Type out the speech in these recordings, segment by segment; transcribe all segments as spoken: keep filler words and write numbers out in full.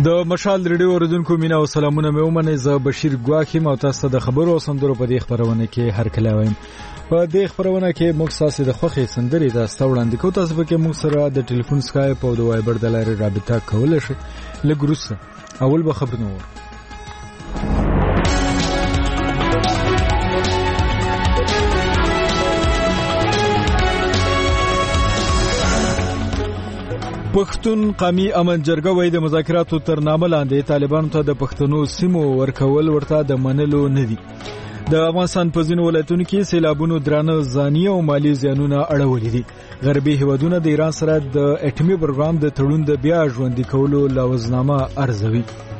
د مشال ریډیو اوریدونکو مینا او سلامونه مې ومنئ. زه بشیر ګواکې او تاسو د خبرو او سندرو په دې خبرونه کې هر کله وایم. په دې خبرونه کې موږ تاسو د خوښي سندرې د استوړاندې کوو. تاسو به کې موږ سره د ټلیفون سکایپ او د وایبر د لارې رابطه کولای شئ. لګروسه اول به خبرونه وره. پښتون قومي امن جرګه وایي د مذاکراتو تر نامه لاندې طالبانو ته د پښتنو سیمو ورکول ورته د منلو نه دي. د افغانستان په ځینو ولایتونو کې سیلابونو درانه ځاني او مالی زیانونه اړولي دي. غربي هیوادونه د ایران سره د اټومي پروګرام د تړون د بیا ژوندي کولو لوزنامه ارزوي.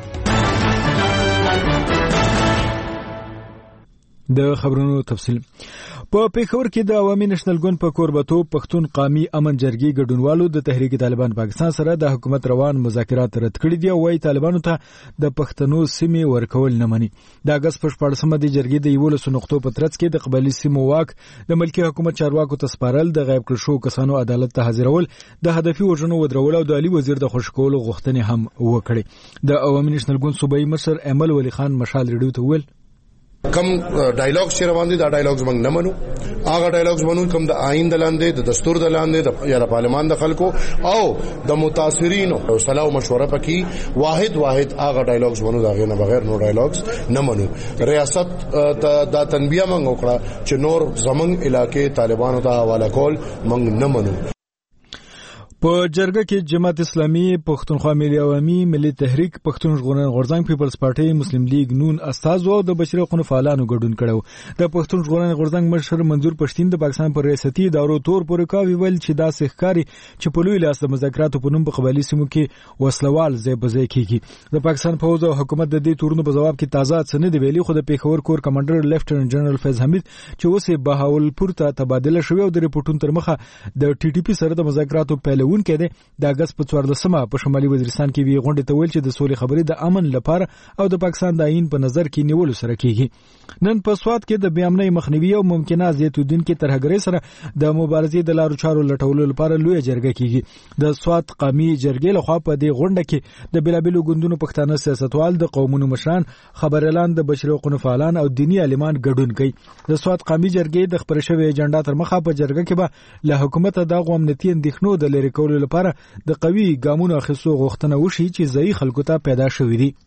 د خبرونو تفصیل په پیښور کې د عوامي نېشنل ګوند په کوربتوب پښتون قومي امن جرګې ګډونوالو د تحریک طالبان پاکستان سره د حکومت روان مذاکرات رد کړي دي او وايي طالبانو ته د پښتنو سیمې ورکول نه مني. د اگست په شپاړسمه د جرګې د یولسو نقطو په ترڅ کې د قبایلي سیمو واک د ملکی حکومت چارواکو ته سپارل، د غیب کړو شو کسانو عدالت ته حاضرول، د هدفي وژنو ودرول او د علي وزیر د خوشکولو غوښتنې هم وکړي. د عوامي نېشنل ګوند صوبایي مشر ایمل ولی خان مشال ریډیو ته ویل کم ډایلاګز چې روان دي دا ډایلاګز موږ نه منو. هغه ډایلاګز منو کوم د آئین د لاندې د دستور د لاندې یا د پارلمان د خلکو او د متاثرینو او صلاح او مشوره پکې واحد واحد هغه ډایلاګز منو. دا غیر نه بغیر نو ډایلاګز نه منو. ریاست د تنبیه موږ وکړه چې نور زمنګ علاقې طالبانو ته حواله کول موږ نه منو. په جرګه کې جماعت اسلامي، پښتونخوا ملي عوامي، ملي تحریک، پښتون ژغورنې غورځنګ، پیپلز پارټي، مسلم لیگ نون استازو او د بشري حقوقو فعالانو ګډون کړو. د پښتون ژغورنې غورځنګ مشر منظور پښتين د پاکستان پر ریاستي ادارو تور پورې کاوي ویل چې دا سحکاري چې په لوی لاس د مذاکراتو په نوم په قبایلي سیمو کې وسلوال ځای په ځای کیږي. د پاکستان فوج او حکومت د دې تورونو په جواب کې تازه څه نه دی ویلي، خو د پیښور کور کمانډر لیفټننټ جنرال فیض حمید چې اوس بهاولپور ته تبادله شوی او د ریپورتونو تر مخه د ټي ټي پی سره د مذاکراتو پیلون کړي. د اگست په څوارلسمه په شمالي وزیرستان کې وی غونډه ته ویل چې د سولې خبرې د امن لپاره او د پاکستان د آئین په نظر کې نیولو سره کیږي. نن په سواد کې د بیامنۍ مخنیوي او ممکنه زیاتودونکو ترهګرۍ سره د مبارزې د لارو چارو لټولو لپاره لوی جرګه کیږي. د سواد قومي جرګې لخوا په دې غونډه کې د بلابلو ګوندونو پښتانه سیاستوال، د قومونو مشران، خبريالان، د بشري حقوقو فعالان او دینی عالمان ګډون کوي. د سواد قومي جرګې د خبرې شوی ایجنډا تر مخه په جرګه کې به له حکومت د امنیتي اندېښنو د لری کولو لپاره د قوي ګامونو اخیستو غوښتنه وشي چې ځای خلکو ته پیدا شوې دي.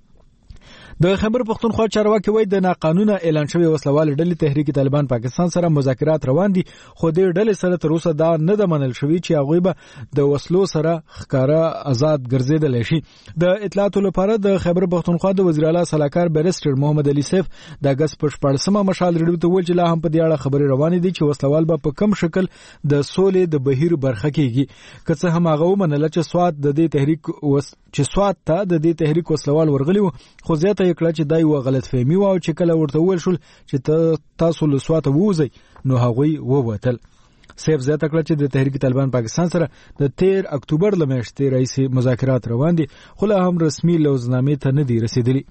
د خیبر پښتونخوا چارواکي وایي د ناقانونه اعلان شوی وسلوال ډلې تحریک طالبان پاکستان سره مذاکرات روان دي، خو د ډلې سره تر اوسه دا نه د منل شوی چې هغه به د وسلو سره ښکارا آزاد ګرځیدل شي. د اطلاعاتو لپاره د خیبر پښتونخوا د وزیر اعلی صلاحکار بیرسټر محمد علي سیف د اگست په شپاړسمه مشال ریډیو ته ویل چې لا هم په دې اړه خبرې روانې دي چې وسلوال به په کم شکل د سولې د بهیر برخه کیږي. که څه هم هغه ومنل چې سواد د دې تحریک وس چې سواد ته د دې تحریک وسلوال ورغلی وو، خو زیاته یې کړه چې دای و غلط فهمي و او چې کله ورته ویل شول چې تاسو له سواد ووځئ نو هغوی ووتل. سیف زیاته کړه چې د تحریک طالبان پاکستان سره د تیر اکتوبر لمشتې رئیس مذاکرات روان دي، خو لا هم رسمي لوزنامې ته نه دي رسیدلي.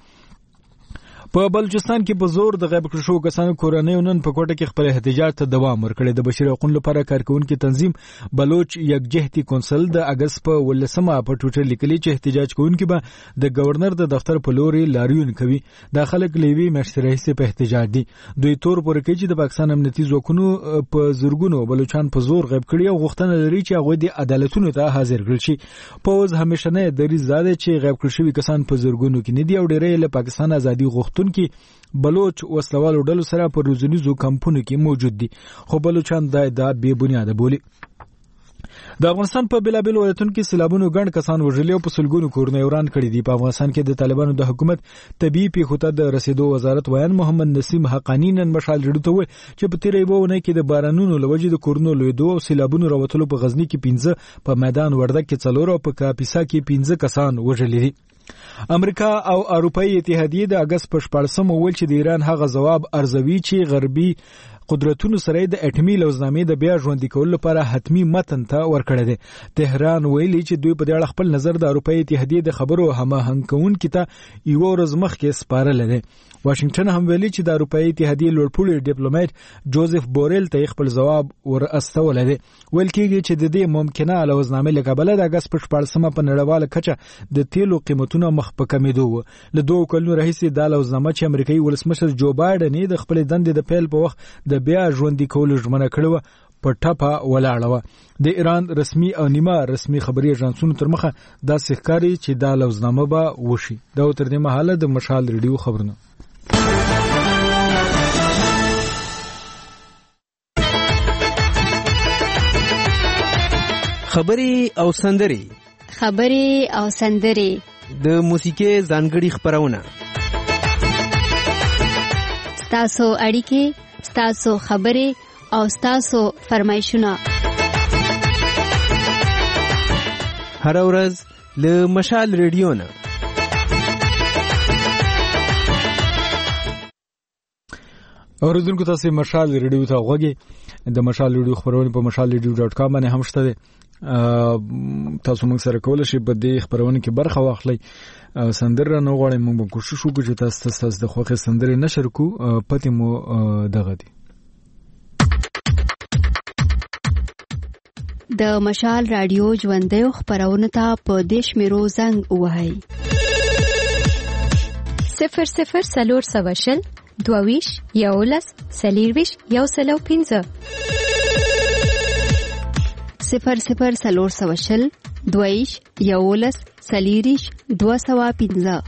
په بلوچستان کې په زور د غیب کړو شو کسانو کورنۍ نن په کوټه کې خپل احتجاج ته دوام ورکړي. د بشري حقوقو لپاره کارکونکو تنظیم بلوچ یکجهتي کونسل د اگست په ولسمه په ټویټر لیکلي چې احتجاج کوونکي به د گورنر د دفتر په لوري لاریون کوي. د خلک لیوي مشتري په احتجاج دي. دوی تور پورې کوي چې د پاکستان امنیتي ځواکونو په زورګونو بلوچستان په زور غیب کړي او غوښتنه لري چې هغه د عدالتونو ته حاضر کړي شي. پوز همیشه نه دریځ زاده چې غیب کړي شوی کسان په زورګونو کې نه دي او ډېرې له پاکستان ازادي غوښتونکي بلوچ وسلوالو ډلو سره په روزنیزو کمپونو کې موجود دي، خو بلوچستان دا ادعا بې بنیاده بولي. د افغانستان په بلابل ولایتونو کې سیلابونو ګڼ کسان وژلي او په سلګونو کورونه وران کړي دي. په افغانستان کې د طالبانو د حکومت طبي پیښو ته د رسیدو وزارت ویان محمد نسیم حقانی نن مشال ریډیو ته ویل چې په تیرې وونه کې د بارانونو لوجې د کورونو لویدو او سیلابونو راوتلو په غزنی کې پنځه، په میدان وردګ کې څلور او په کاپیسا کې پنځه کسان وژلي دي. امریکا او اروپאי اتحادیه د اگست په شپاړسمه ویل چې د ایران هغه ځواب ارزوي چې غربي قدرتونو سره د اټومي لوزنامې د بیا ژوندۍ کولو لپاره حتمی متن ته ورکړی دی. تهران ویلي چې دوی په دې اړه خپل نظر د اروپאי اتحادیې د خبرو هماهنګ کوونکي ته یو ورځ مخکې سپارلی دی. واشنگټن هم ویلي چې د اروپאי اتحادیې لوړپوړي ډیپلوماټ جوزف بورل ته خپل ځواب ور استولی دی. ویل کېږي چې د دې ممکنه لوزنامې له کبله د اګست په شپاړلسمه په نړیواله کچه د تیلو قیمتونه مخ په کمیدو و. له دوه کلونو راهیسې دا لوزنامه چې امریکایي ولسمشر جو بایډن د خپل دندې د پیل په وخت د بیا ژوندۍ کولو ژمنه کړې وه په ټپه ولاړه وه. د ایران رسمي او نیمه رسمي خبري اژانسونو تر مخه داسې ښکاري چې دا لوزنامه به وشي. دا تر دې مهاله د مشال ریډیو خبرونه. خبري او سندري خبري او سندري د موسیقي ځانګړي خبرونه ستاسو اړیکې ستاسو خبري او ستاسو فرمایشونه هر ورځ له مشال ریډیو نه. اوریدونکو تاسو مشال ریډیو ته غوږی. د مشال ریډیو خبرونه په مشال ریډیو ډاټ کام باندې هم شته. تاسو موږ سره کولای شئ په دې خبرونه کې برخه واخلئ. سندره نه غواړم موږ کوشش وکړو چې تاسو تاسو د خوښه سندره نشر کو. پته مو دغه دی د مشال رادیو ژوندۍ خبرونه ته په دیش میرو زنګ وهاي صفر صفر سلور سواشل دوویش یولس سلیرویش یو سلو پینزه صفر صفر سلور سواشل دوویش یولس سلیریش دو سوا پینزه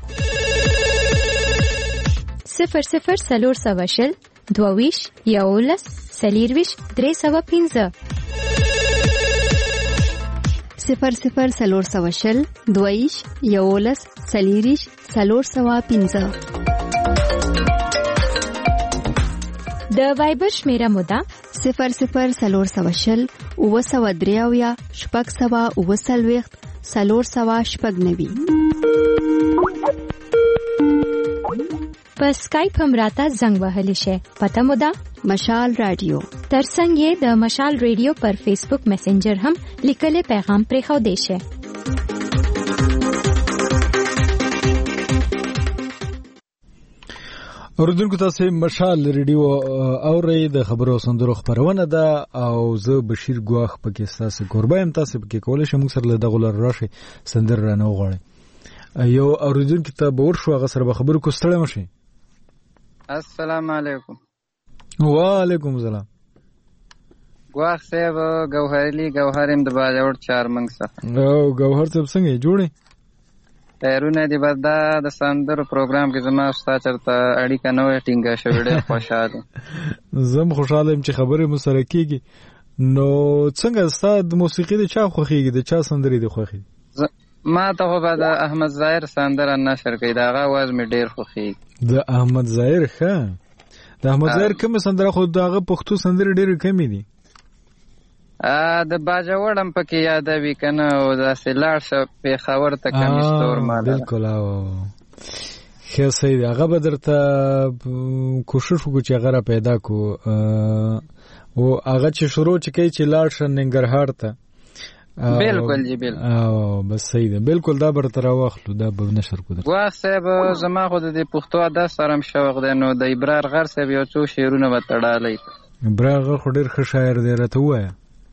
صفر صفر سلور سواشل دوویش یولس سلیرویش درې سوا پینزه صفر صفر سلور سواشل دوویش یولس سلیریش سلور سوا پینزه. د وایبر شمیره مودا صفر صفر سلور سواشل اوه سوا دریاویا شپږ سوا اوه سلویخت سلور سوا شپږ نوي. په سکایپ هم راته زنګ وهلی شي. پته مودا مشال رادیو. ترڅنګ یې د مشال ریډیو پر فیسبوک میسنجر هم لیکل پیغام پرې خو دی شي. اوریدونکو تاسو مشال ریډیو اورئ. د خبرو سندرو خبرونه ده او زه بشیر ګواخ پکې تاسو قربایم. تاسو پکې کولای شئ موږ سره له دغه لار راشي سندر رانه وغواړئ. یو اوریدونکو ته به ورشو هغه سره به خبرو کو ستړی مشي. السلام علیکم. وعلیکم السلام. ګواخ صاحب ګوهرلی ګوهرم د باجوړ چارمنګ څخه. او ګوهر صاحب څنګه جوړی؟ پرونه دی بردا د سندر پروګرام کې زما استاد چرته اړیکه نو ټینګه شوې. ډېر خوشاله. زم خوشاله يم چې خبرې مو سره کیږي. نو څنګه استاد موسیقي د چا خوخیږي؟ د چا سندري دی خوخي؟ ما ته خو به د احمد ظاهر سندره نشر کړي. دا غا आवाज می ډېر خوخیږي. د احمد ظاهر ښه. د احمد ظاهر کوم سندره خو داغه پښتو سندري ډېر کمی دي. ا د باجوړم پکې یادوي کنه او د سلاړ ش په خبر ته کمی ستور مال. بالکل. او خیر صحیح دی. هغه به درته کوشش وکړو چې هغه پیدا کو. او هغه چې شروع چې کوي چې لاړ ش ننګرهار ته. بالکل جی بالکل. او بس صحیح دی. بالکل دا بر تر واخلو. دا به نشر کو. وا صاحب زما خو د پښتو ادا سره شوق دی. نو د ابرار غر صاحب یو څو شعرونه وتړالې. ابرار غر خو ډېر ښه شاعر دی. راته وایي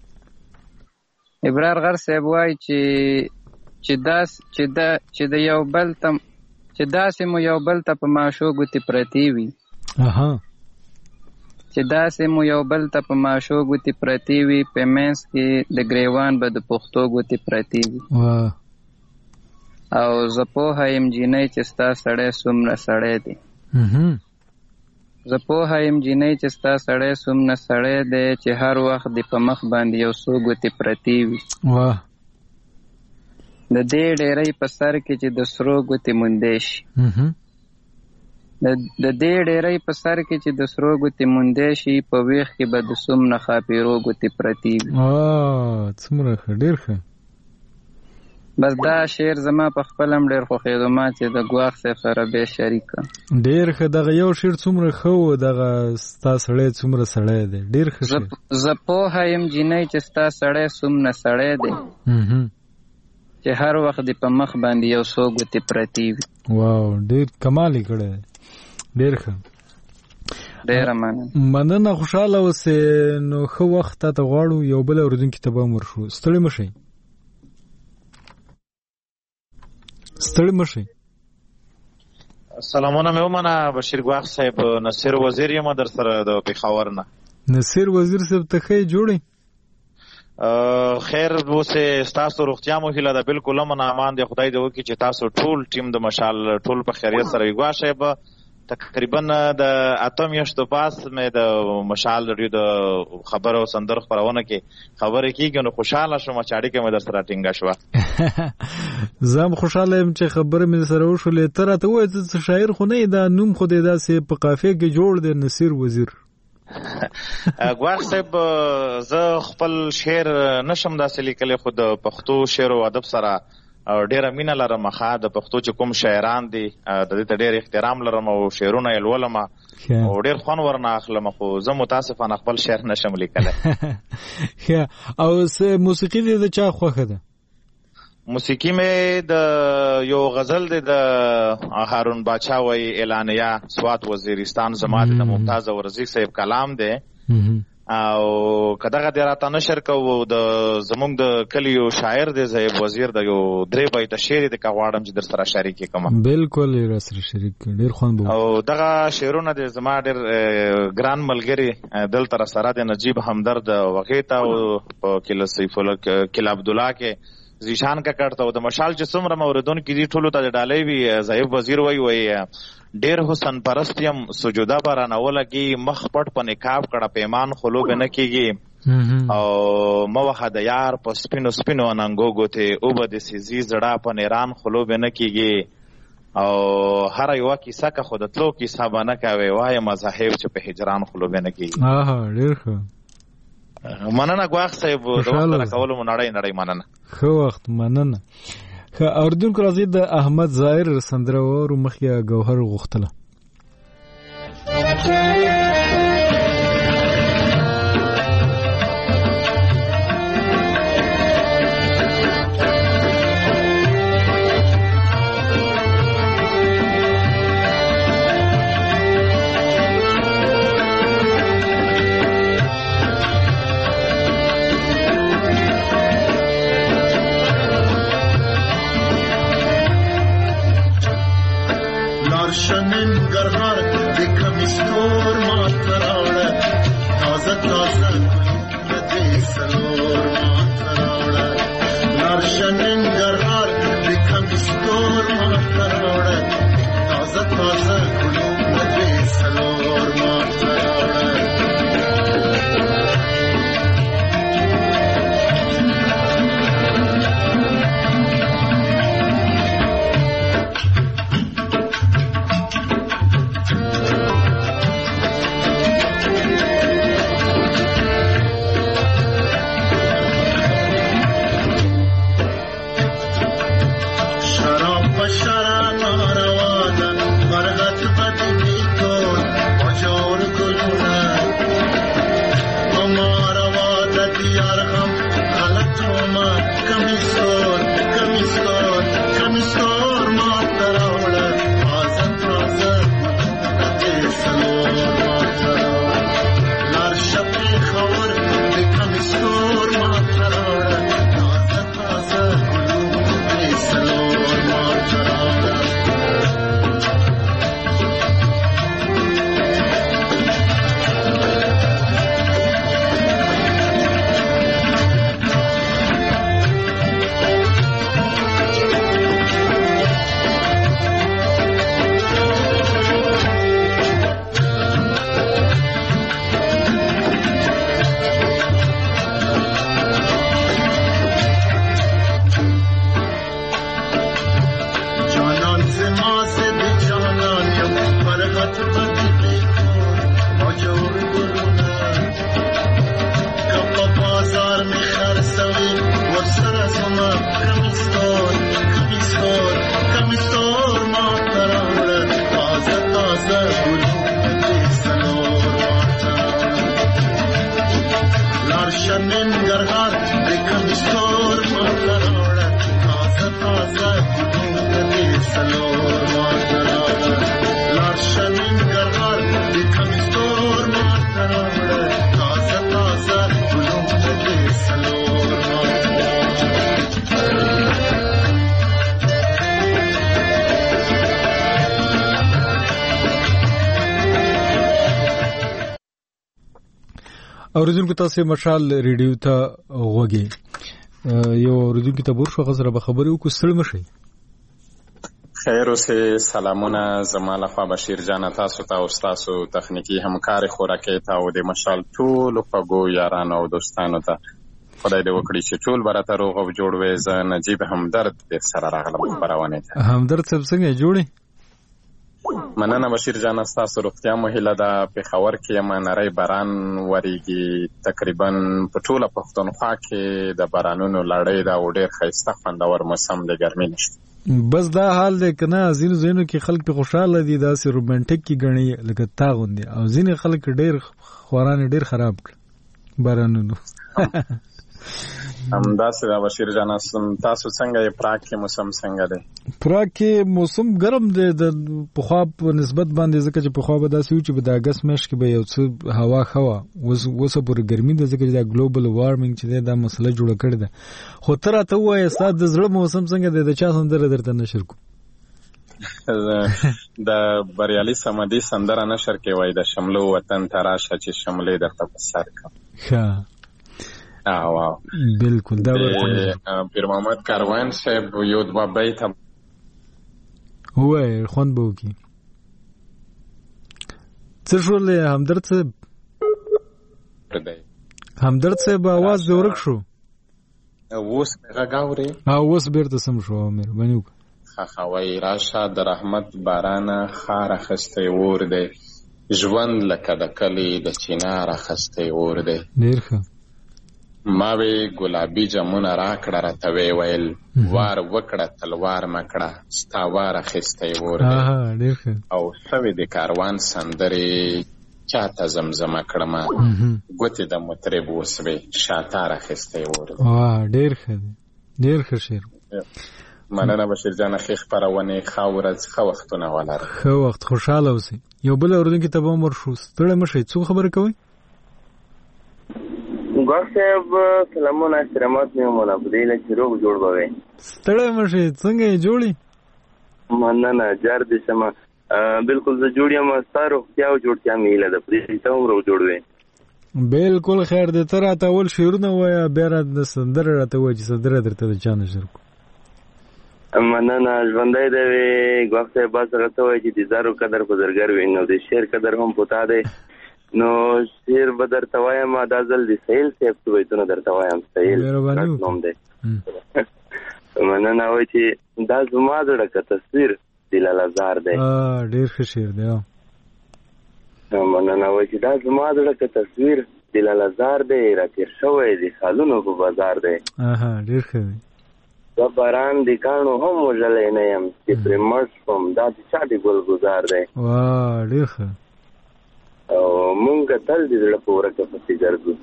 ابرار غر صاحب وای چې چې داس چې دا چې د یو بل تم چې داسې مو یو بل ته په ماشو ګوتی پرتی وي. اها. چې داسې مو یو بل ته په ماشو ګوتی پرتی وي. پیمنس کې د گریوان به د پښتو ګوتی پرتی وي. واه. او زپو هایم جنې چې ستا سړی سومره سړی دی. اها. زپو هایم جنې چې ستا سړی سومره سړی دی چې هر وخت د په مخ باندې یو څو ګوتی پرتی وي. واه. د دې ډېرې په سر کې چې د سرو ګوتی مونډې شي. اها. د دې ډېرې په سر کې چې د سرو ګوتی مونډې شي. په ویخ کې به د سومره خاپیرو ګوتی پرتی وي. اه څومره ډېر ښه. بس دا شعر زما په خپل هم ډېر خوښېدو، ما چې د ګواښ صاحب سره به شریک کړم. ډېر ښه. دغه یو شعر څومره ښه و، دغه ستا سړی څومره سړی دی، ډېر ښه شعر. زه پوهه یم جینۍ چې ستا سړی څومره سړی دی، چې هر وخت دې په مخ باندې یو څو ګوتې پرتې وي. واو، ډېر کمال یې کړی دی، ډېر ښه. ډېره مننه. مننه، خوشحاله اوسې. نو ښه وخت تا ته غواړو. یو بل اورېدونکي ته به هم ورشو. ستړي مه شئ، ستړي مه شئ. سلامونه مې ومنه بشیر ګواښ صاحب، نصیر وزیر یم در سره د پېښور نه. نصیر وزیر صاحب ته ښه جوړئ؟ خیر اوسې، ستاسو روغتیا مو هیله ده. بالکل امن امان دی، خدای دې وکړي چې تاسو ټول ټیم د مشال ټول په خیریت سره وي. ګواښ صاحب تقریبا د اته میاشتو پاس مې د مشال ریډیو د خبرو سندرو خپرونه کې خبرې کېږي، نو خوشحاله شوم چې اړیکه مې در سره ټینګه شوه. زه هم خوشحاله یم چې خبرې مې سره وشولې. ته راته ووایې ته شاعر خو نه یې، دا نوم خو دې داسې په قافیه کې جوړ دی، نصیر وزیر. ګواښ صاحب زه خپل شعر نشم داسې لیکلی، خو د پښتو شعر او ادب سره ډېره مینه لرم. ښه د پښتو چې کوم شاعران دي د دې ته ډېر احترام لرم او شعرونه یې لولم او ډېر خوند ورنه اخلم، خو زه متاسفانه خپل شعر نشم لیکلی. او موسیقي دې د چا خوښه ده؟ موسیقي مې د یو غزل دی د هارون باچا وایي اعلانیه سوات وزیرستان، زما د ممتاز ورزی صاحب کلام دی، او که دغه دې راته نشر کوو د زمونږ د کلي یو شاعر دی زهیب وزیر د یو درې بیته شعر دی که غواړم چې در سره شریک یې کړم. بالکل یې را سره شریک کړه، ډېر خوند به. او دغه شعرونه دی زما ډېر ګران ملګري دلته را سره دی، نجیب همدرد هغې ته او په کله سیف الله کله عبدالله کې زیشان ککړ ته او د مشال چې څومره موردونکي دي ټولو ته د ډالۍ وي. زهیب وزیر وایي وایي ډېر حسن پرست یم سجوده به رانه ولګي، مخ پټ په نقاب کړه پیمان خو لوبې نه کېږي، او مه وهه د یار په سپینو سپینو اننګو ګوتې اوبه د سیزي زړه په نیران خو لوبې نه کېږي، او هره یوه کیسه که خو د تلو کیسه به نه کوې، وایم زهیب چې په هجران خو لوبې نه کېږي. ډېر ښه. مننه ګواښ صاحب، د وخت راکولو مو نړۍ نړۍ مننه. ښه وخت، مننه. ښه اورېدونکو راځئ د احمد ظاهر سندره واورو، مخکې ګوهر غوښتله. شنن گرهار دکم استو ننګرهار د کمزور ماته راوړه تازه تازه ګلونه دې څلور ماته راوړه لاړ شه ننګرهار د کمزور ماته راوړه تازه تازه ګلونه دې څلور ماته اوریدونکو تاسو مشال ریډیو ته وګورئ یو اوریدونکو ته ورشو غزر به خبرې وکړو ستړي مشي خیر اوسه سلامونه زماله خوا بشیر جان تاسو ته او تاسو تخنیکی همکار خوراکي ته او د مشال ټول خواګو یارانو او دوستانو ته خدای دې وکړي چې ټول برته روغ او جوړ وي ز نجیب همدرد دې سره راغلم خبرونه ته همدرد څنګه جوړي مننه بشیر جان تاسو روغتیا مهله ده په خبر کې ما نری باران وریږي تقریبا په ټوله پښتونخوا کې د بارانونو لړۍ دا ډېر ښایسته خوندور موسم د ګرمۍ نشته بس دا حال دی کنه ځینو ځینو کې خلک په خوشاله دي داسې رومانټیک کې غني لکه تا غوندي او ځینې خلک ډېر خوران ډېر خراب کړ بارانونو هم داسې دا بشیر جان تاسو څنګه یې پراک کې موسم څنګه دی پراک کې موسم ګرم دی د پخوا په نسبت باندې ځکه چې پخوا به داسې و چې په د اګست میاشت کې به یو څه هوا خوا اوس اوس پورې ګرمي ده ځکه چې دا ګلوبل وارمنګ چې دا مسله جوړه کړې ده خو ته راته ووایه ستا د زړه موسم څنګه دی د چا سندره درته نشر کوم د بریالي صمدي سندره نشر کې وای د شملو وطن تراشه چې شملې درته په سر کړم ښه آه واو بالکل دا ورته پیر محمد کاروان صاحب یو د بیت وای خوند بو کی څه شول همدرد صاحب همدرد صاحب आवाज ورک شو اوس غاوري او اوس بیرته سم شو امر بنو خخوي راشه د رحمت باران خار خسته ور دی ژوند لکه د کلی د چینار خسته ور دی ډیر ښه ما وی ګلابي جمونه را کړه راته ویل وار وکړه تلوار مکړه ستا وار خسته ور دی او سوي د کاروان سندري چاته زمزمه کړم ګوتې د مطرب وسوي شاتاره خسته ور دی واه ډیر ښه ډیر ښه شعر مننه بشیر جان خې خبرونه خاورز خو وختونه ولر خو وخت خوشاله اوسئ یو بل اوردونکو ته به مر شو ستړی مشي څو خبره کوي ګور صاحب سلامونه احترامات مې مونږ په دې لکه روغ جوړ بوي ستړی مشي څنګه جوړي مننه جار دې سم بالکل زه جوړیم ستاره خو جوړتیا مې له دې ته هم روغ جوړوي بالکل خیر دې تر اته اول شعرونه وایا بیا د سندره راته وای چې سندره درته چانه شر کو مننه ژوندۍ دی ګور صاحب بس راته وای چې د زارو قدر بزرګر وینو د شعر قدر هم پتا دی نو شعر بدر توایم دا ځل دی سهیل صاحب ته وایته درته وایم سهیل نوم دی مننه وای چې دا زما دغه تصویر دلال زار دی ا ډیر ښه شعر دی مننه وای چې دا زما دغه تصویر دلال زار دی راته شوې دی خالونو په بازار دی اها ډیر ښه دی دا باران دی کانو هم وژلې نه يم چې پر مرش کوم دا چې چا دی ګل گزار دی واه ډیر ښه او مونږ تل دې له پورکه پسې ګرځو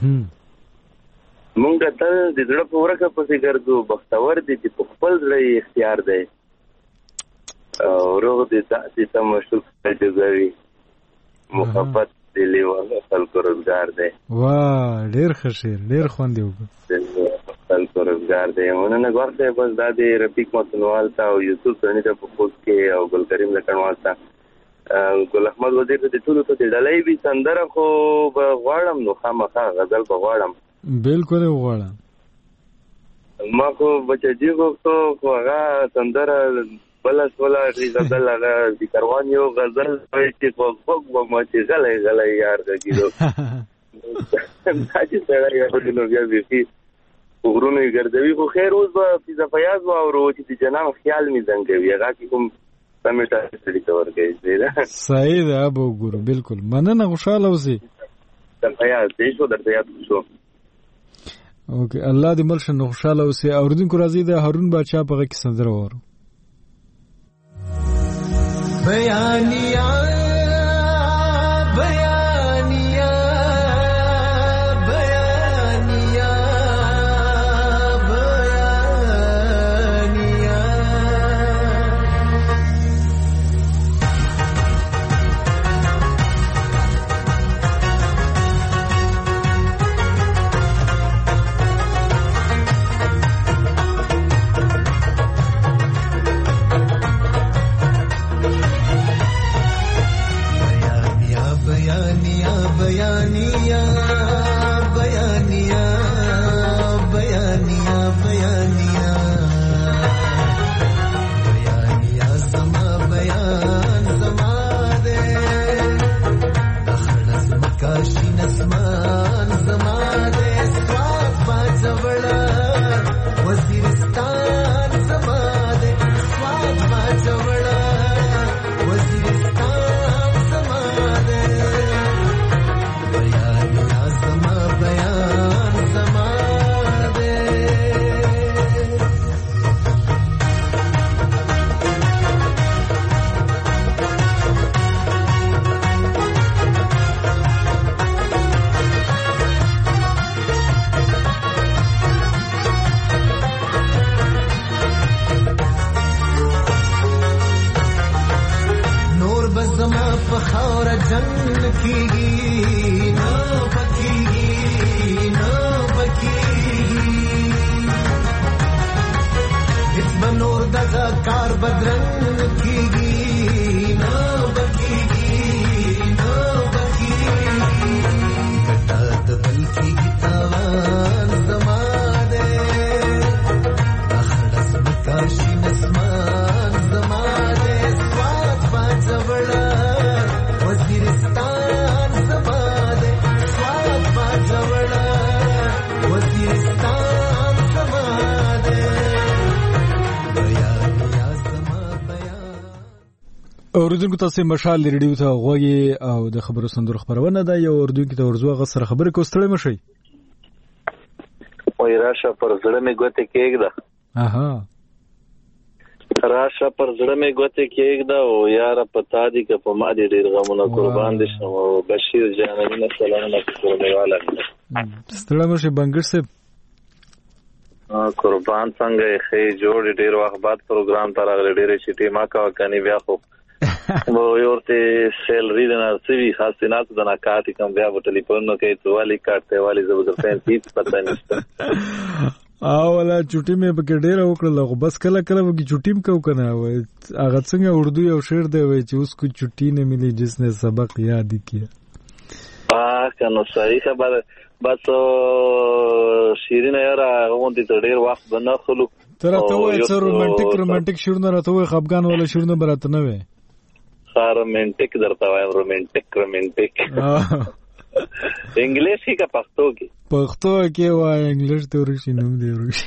مونږ تل دې له پورکه پسې ګرځو بختور دي چې په خپل ځای اختیار دی او روغ دې چې تم مشوق دې محبت دې لیواله خلکو روزګار دی واه ډیر ښه شعر ډیر خوند دی خلکو روزګار دی ونه غواړم چې بس دا دې رفیق متنوال تا او یوسف سنی ته په پوسټ کې او ګل کریم لکنوال تا ګل احمد وزیر ته ټولو ته ډلای وی سندره خو غواړم نو خامخا غزل په غواړم بالکل غواړم ما خو بچی خو خو هغه سندره بلس ولا ری غزل هغه ذکروان یو غزل وای چې په فوق و ما چې غلې غلې یار کېدو چې سره یو نو بیا وی وګورونو یې ګرځوي خو خیر اوس به فیضا فیاض و او چې د جناب خیال می زنګوي هغه کوم سمټه ستړي تور کوي صحیح ده ابو ګورو بالکل مننه خوشاله اوسئ د فیاض دې شو درته یاد شو اوکې الله دې مل شنو خوشاله اوسئ اوردونکو راځي د هارون بادشاہ په کې سندره وره بیانیا بیانیا بیانیا بيانية بيانية بيانية بيانية بيانية زما بيان زما دے دخل اسمکاشی نسمان زما دے سواد باچوڑا وزیرستان زما دے سواد باچوڑا وزیرستان زما دے بیانیہ زما بیان زما دے زما پخاور جنگ کیږي نو پکېږي نو پکېږي هیڅ بنور دغه کار بدرنګ کیږي نو پکېږي نو پکېږي کټه د بل کیږي تاوان زما دې اخرس مکاشي نسمان زما دې سواد باچوړا وزیرستان زما دے سواد باچوڑا وزیرستان زما دے بیانیہ زما بیان. اوریدونکو تاسو مشال ریډیو ته غوږی او د خبرو صندوق خبرونه ده. یو اوریدونکو ته ورځو غسر خبره کوستړی مشي وای راشه پر زړه می ګوته کېږده. اها راشه پر زړه می ګوته کېږده او یار پتا دي که په ما دي ډیر غمونه قربان دي شم. او بشیر جانانه سلامونه کومه والا ستړی مشي بنګر سه قربان څنګه خې جوړ ډیر وخت بعد پروګرام ته راغلی. ډیر چټي ما کا کني بیا خو مو یورته سیلری د نرسي خاصینات د ناکاتي کوم بیا په ټلیفون نو کې توالي کاټه والی زبر فین هیڅ پته نشته. اوله چټي مې په کې ډیر وکړل خو بس کله کله وګي چټیم کو کنه هغه څنګه اردو یو شعر دی وای چې اوس کو چټي نه ملي جس نے سبق یاد کیا. اه کنه صحیح خبره بس شیرین یاره غونډې ته ډیر وخت بنه خلو تر ته وای چې رومانټیک رومانټیک شعرونه راته وای خفګان ولا شعرونه براته نه وای. خار رومانټیک درته وای رومانټیک رومانټیک انګلیش کې کا پښتو کې پښتو کې وای انګلیش ته ورشي نوم دی ورشي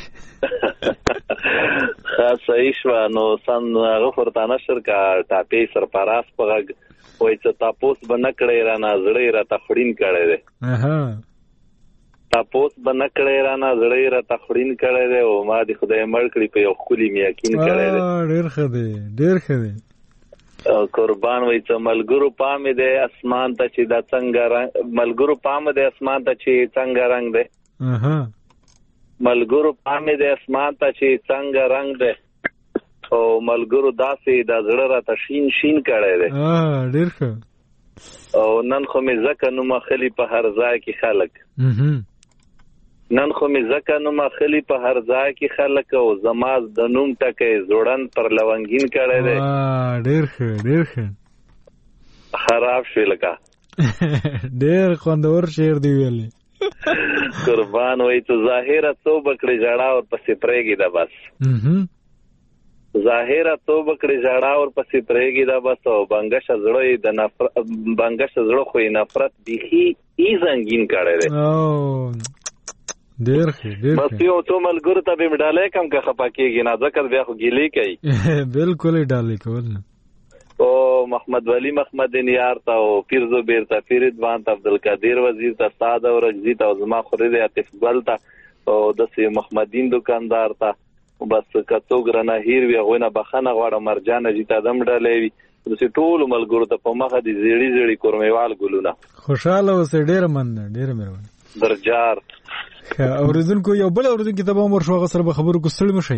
خاص صحیح شو نو سن غفرت نشر کا ټاپې سرپراس پغه وای چې تاسو بنه کړی را نظرې را تخړین کړی دی. اها تاسو بنه کړی را نظرې را تخړین کړی دی او ما دې خدای مړ کړی په یو خولي مې یقین کړی دی. ډیر ښه دی ډیر ښه دی. قربان وای چې ملګرو پام دې اسمان ته چې دا څنګه ملګرو پام دې اسمان ته چې څنګه رنگ دی. اها ملګرو پام دې اسمان ته چې څنګه رنگ دی او ملګرو داسې د زړه را تشین شین کړی دی. اه ډیر ښه. او نن خو مې ځکه نو مخلي په هر ځای کې خلک نن خو مې ځکه نو مخلي په هر ځای کې خلک او زما د نوم ټکی زوړن پر لونګین کړی دی. اه ډیر ښه ډیر ښه. خراب شو لکه ډیر خوندور شعر دی ویلي. قربان وای ته ظاهره تو بکړی جړا او پسې پرېږي دا بس. ظاهره تو بکړی جړا او پسې پرېږي دا بس. او بنگش زړه د نفرت بنگش زړه خو نفرت بيخي ای زنګین کړی دی. او ډیر ښه ډیر بس یو څو ملګرو ته به مډالې کم که خپه کېږي نه ځکه بیا خو ګیلې کوي. بالکل ډالې کول او محمد ولی محمد نیار ته او پیر زبیر ته فرید وان ته عبدالقادر وزیر ته ساده او رجزی ته زما خورید عاطف ګل ته او د سي محمدین دکاندار ته بس کڅو ګرنه هیر وی غوینه بخنه غواړه مرجان جی ته دم ډالې وی د سي ټول ملګرو ته په مخه دي زیړی زیړی کورمیوال ګلونه خوشاله اوسه ډیر من ډیر مهرباني درجار. اوریدونکو یو بل اوریدونکو ته به مور شو غسر به خبرو کوستل مشي.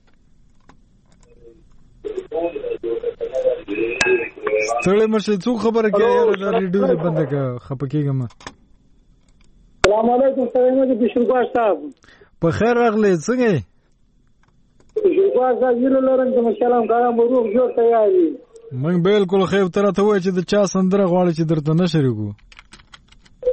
ستړی مشه څو خبره کوي دا ریډیو بند کا خپکیږم. السلام علیکم سلام علیکم بشرګار صاحب په خیر راغلی څنګه بشرګار صاحب یې لرم ته سلام غواړم روح جوړ تیاری من بالکل خیر تر ته وای چې د چا سندره غواړي چې درته نشریکو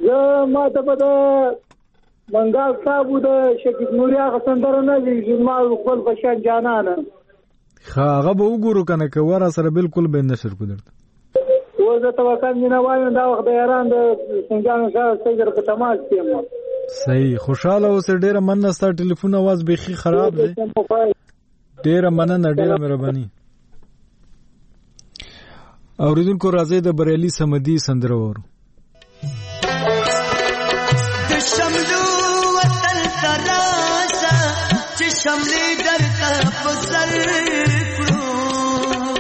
زه ما ته په منګال صاحب د شکیب نوري هغه سندره نه دي ما خپل بشان جانانه هغه به وګورو کنه که ور سره بالکل به نشر کو درته و زه توکل نه وایم دا وخت د ایران د سنجان سره سیدر په تماس کې صحیح خوشاله اوس ډیره مننه ستاسو ټلیفون आवाज بيخي خراب دی ډیره مننه ډیره مهرباني اوریدونکو راځي د بریالي سمدي سندره ورو د شملو وطن تراسا چې شملې درته په سر کړو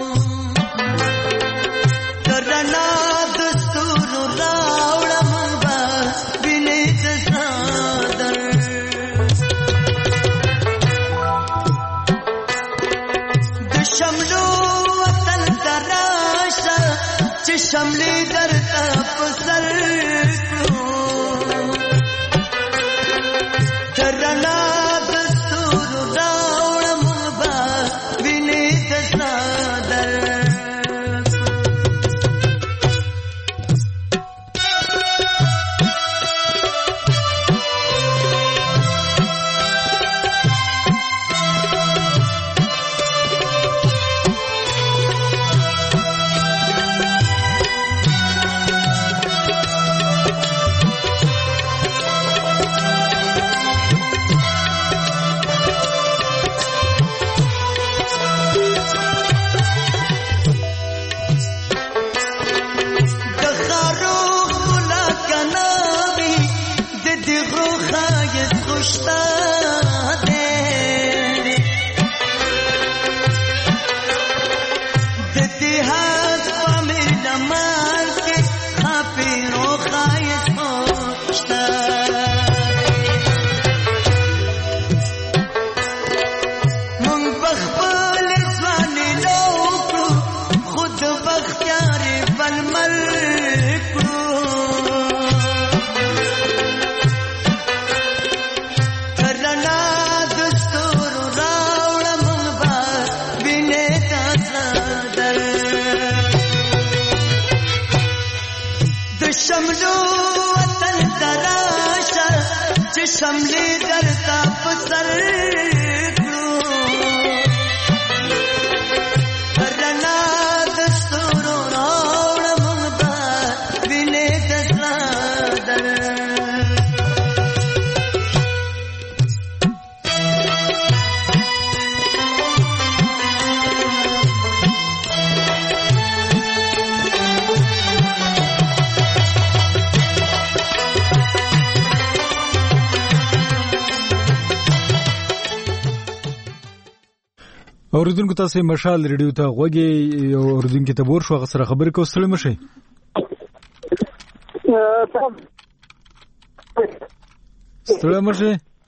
درنا دستور راوړم با وینې تصادر د شملو وطن تراسا چې شملې درته په سر شملې درتا په سر کړو رڼا د ستورو راوړم با وینې د صادر اوریدونکو تاسو مشال ریډیو ته غوږی اوریدونکو ته ور شو غسر خبرې کو ستړي مشي ستړي مشي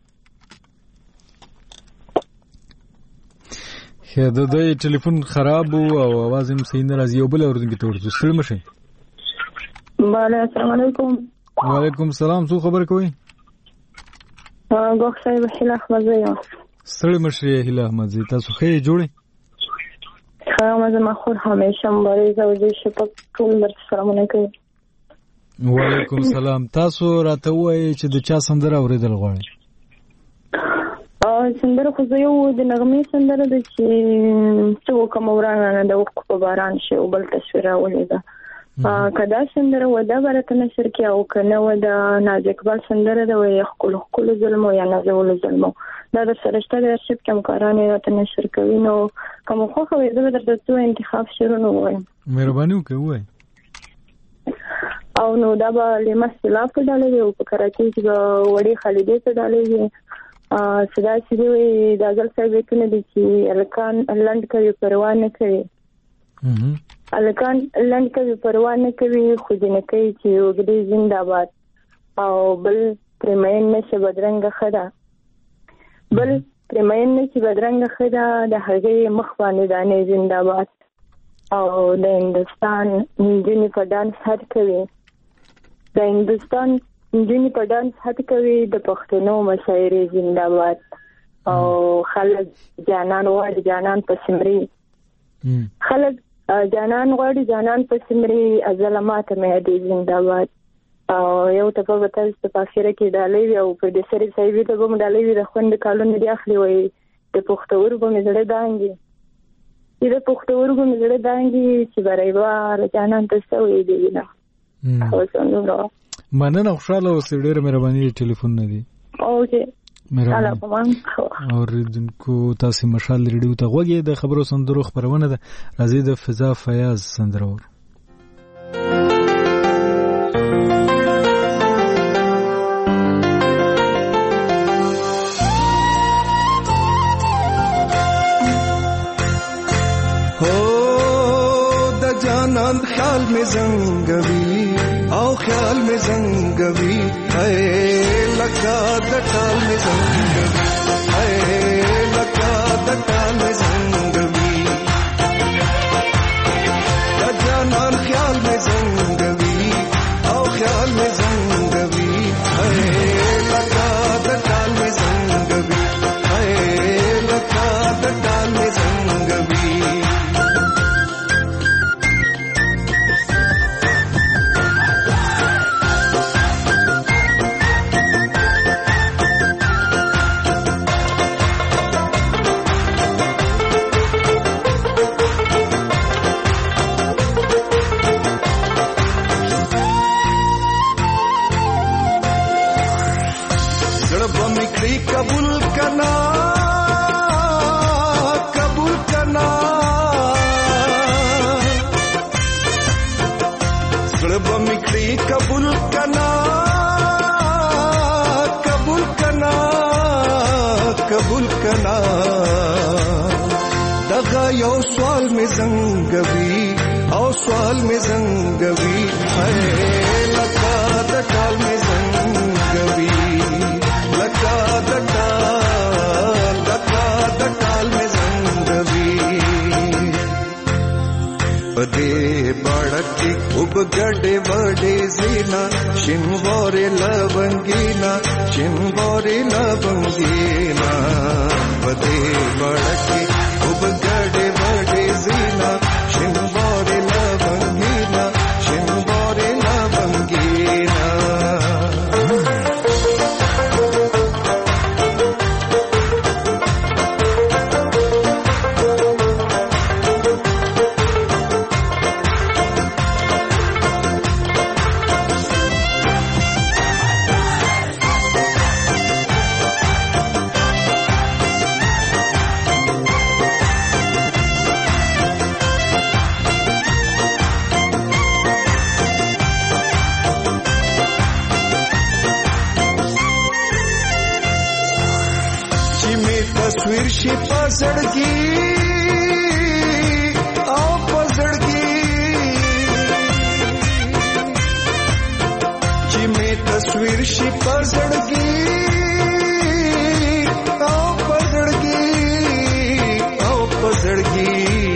خیر د دوی ټلیفون خراب او आवाज هم صحیح نه راځي یو بل اوریدونکو ته ورته ستړي مشي بله السلام علیکم وعلیکم السلام څو خبر کوي غوښ صاحب هله احمد یم ستړي مشي هله احمد زی تاسو خې جوړي ها مزه مخور همیشه مبارز او دې شپه ټول در سلامونه کوي وعلیکم السلام تاسو راته وایي چې د چا سندره اوریدل غواړي ا سندره خو زه یو د نغمې سندره د چې څو کوم ورانه د وخت په باران شي او بل تصویر ولیدا کدا سندره ودا برته نشر کې او کنه ودا ناز اقبال سندره د وي خپل خپل ظلم یا نازول ظلم دا د سرشته د ارشیف کوم کارانه راته نشر کوي نو کوم خو خو د درته څو انتخاب شروع نو وایم مهرباني وکړئ او نو دا به لمسلا په ډالې او په کراچۍ کې وړي خالدې ته ډالې ا صدا چې دا ځل څه وکړي دي چې الکان لند کوي پروا نه کوي الکان لند کوي پروا نه کوي خو دې نه کوي چې وګړي زنده‌باد او بل پرمین نشه بدرنګ خدا بل پرمین نشه بدرنګ خدا د هغه مخ باندې دانه زنده‌باد او د هندستان جنی په ډانس هټ کوي د هندستان جنی په ډانس هټ کوي د پښتنو مشاعرې زنده‌باد او خلک جانان وړ جانان په سمري خلک جانان غواړي جانان په سمري ظلمات مې دې زنده‌باد او یو ته په تاسو په اخیره کې ډالۍ وي او په دې سره صاحب ته کوم ډالۍ وي د خوند کالونو دی اخلي وي د پښتور په مزړه دانګي د پښتور په مزړه دانګي چې برایوار جانان تاسو وي دی نه او څنګه مننه خوشاله اوسې ډېر مهرباني ټلیفون نه دی اوکې مهرباني اوریدونکو تاسو مشال ریډیو ته غوږی د خبرو سندرو خبرونه ده راځي د فضا فیاض سندرور جانان خیال میں زنگوی او خیال میں زنگوی اے لگا دٹال میں زنگوی اے لگا دٹال میں زنگوی جانان خیال میں زنگوی او خیال میں زنگوی اے لگا دٹال میں زنگوی اے لگا دٹال میں زنگوی कबूल करना कबूल करना सड़ब मिखड़ी कबूल करना कबूल करना कबूल करना दगा यो सवाल में जंगवी और सवाल में जंगवी है लगा दटाल में जंगवी लगा दटाल लगा दटाल में जंगवी पदे बाड़की उब गड़े बड़े जीना शिंबोरे लवंगीना शिंबोरे लवंगीना पदे बाड़की उब गड़े बड़े जीना शिंबोरे लवंगीना शिंबोरे लवंगीना तस्वीर शी पसड़गी आओ पसड़गी जी में तस्वीर शी पसड़गी आओ पसड़गी आओ पसड़गी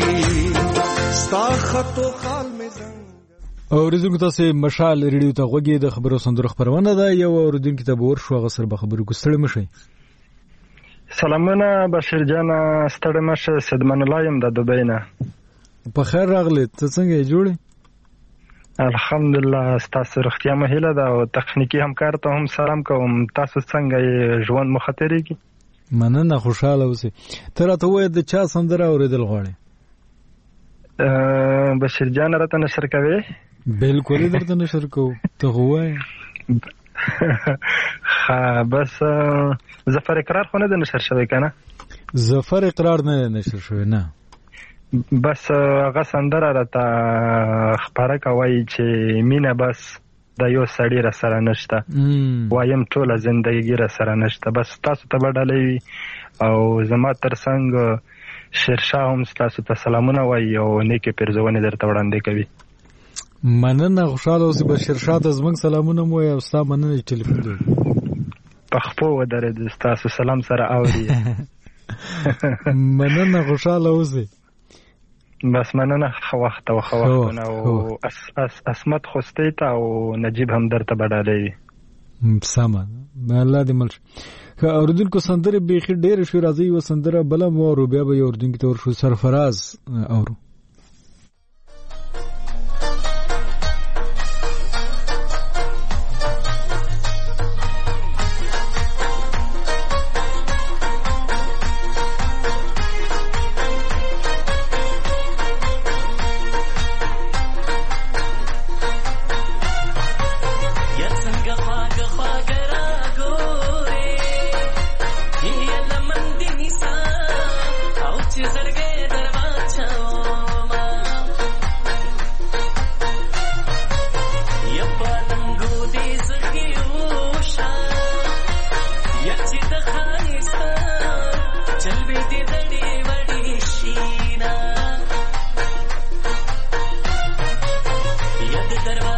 साखतो खाल में जंग اوریدونکو تاسو مشال ریډیو ته غوږی د خبرو سندرو خبرونه ده یو اوریدونکو ته ور شو غسر به خبرو کوستړ مشي سلامونه بشیر جان ستړی مشه صدمن الله يم د دوبۍ نه په خیر راغلی ته څنګه جوړې الحمدلله تاسو رختیا مهله ده او تخنیکی همکار ته هم سلام کوم تاسو څنګه ژوند مخاطرې کی مننه خوشاله اوسې تر ته وې د چا سندره اوریدل غواړي بشیر جان راته نشر کوي بالکل درته نشر کوو ته وای ها بس ظفر اقرار خو نه د نشر شوی کنه ظفر اقرار نه نشر شوی نه بس هغه سندره راته خبره کوي چې مینه بس د یو سړی را سره نشته وایم ټوله زندګی را سره نشته بس تاسو ته بدلې او زما ترڅنګ شیرشاه هم تاسو ته سلامونه وایي او نیکه پیرزونه درته وړاندې کوي مننه خوشاله اوسې بشیر شاه ته زموږ سلامونه مو او ستا مننه ټلیفون دی پخپو ودرې د تاسو سلام سره اوري مننه خوشاله اوسې بس مننه خو وخت او خو وخت او اس اس اسمت خوستیتا او نجیب هم درته بدلې سامان الله دې مل که اوردونکو سندره بیخي ډېر شو راځي و سندره بل مو او بیا به اوردونکو تور شو سرفراز اورو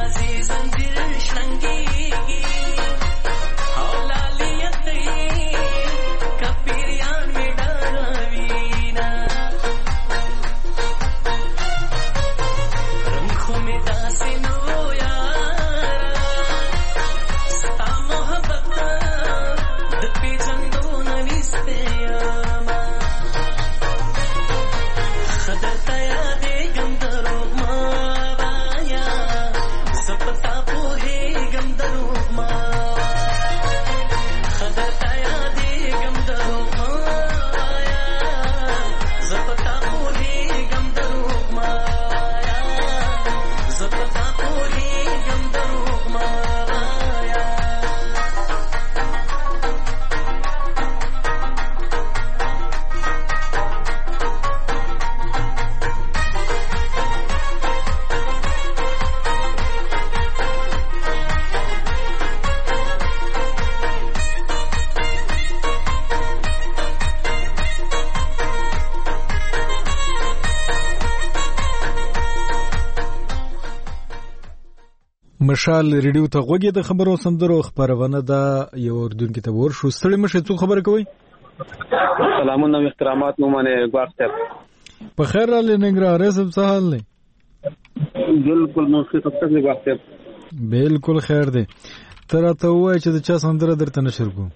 مشال ریډیو ته غوږی د خبرو سندرو خبرونه دا یو اردن کې ته ورشو ستړي مشه څو خبر کوي سلامونه او احترامات مو باندې غواړم په خیر را لنګرهار سب څه حال دی بالکل مو څه تاسو ته غواړم بالکل خیر دی تر ته وای چې د چا سندره درته نشر کو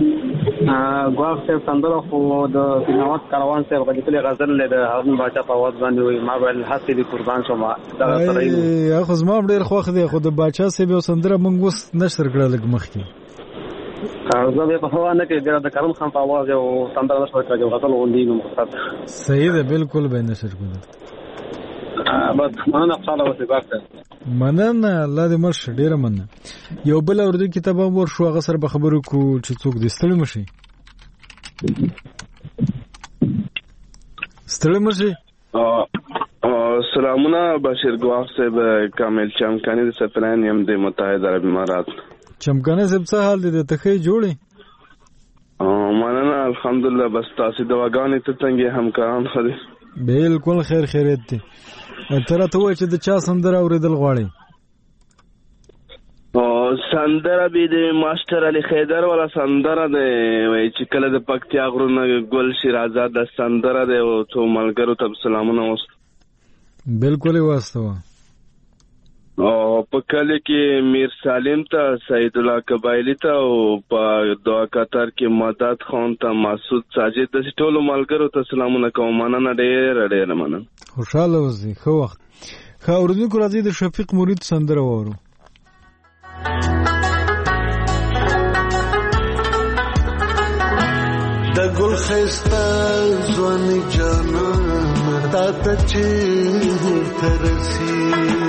غواړم سندره خو د سینوات کاروان سره غوښتل غزل له هارون باچا په आवाज باندې وي ما ول حسي دي قربان شوم دا سره یو خو زما ډیر خوښ دی خو د باچا سه به سندره مونږ وس نشر کړل لګ مخکې زه به په هوا نه کې د کرم خان په आवाज او سندره نشر کړل غزل غوندي نو مقصد صحیح ده بالکل به نشر کړل بس مننه خپل وسه غواړم مننه الله دې مرش ډیر مننه یو بل اردو کتاب ور شو هغه سره به خبرو کو چې څوک دې ستړي مشي ستړي مشي سلامونه بشیر ګواخ صاحب کامل چمکانی د سفران یم د متحده عرب امارات چمکانی صاحب څه حال دي ته ښه جوړي مننه الحمدلله بس تاسو دواګانې ته څنګه همکاران خدي بالکل خیر خیریت دي تر ته وای چې د چا سندره اوریدل غواړي او سندره به د ماستر علي خیدر ولا سندره ده وای چې کله د پکتیا غرونه ګل شیرازاد د سندره ده او ته ملګرو ته سلامونه وست بالکل واسطه او په کله کې میر سالم ته سید الله قبایلی ته او په دعا قطر کې مدد خان ته مسعود ساجد د ټولو ملګرو ته سلامونه کوم مننه ډېر ډېر مننه خوشاله اوسئ خو وخت خو اوردونکو راځي د شفیق مرید سندره وورو د ګل خستا ځواني جانا تا ته چې ترسي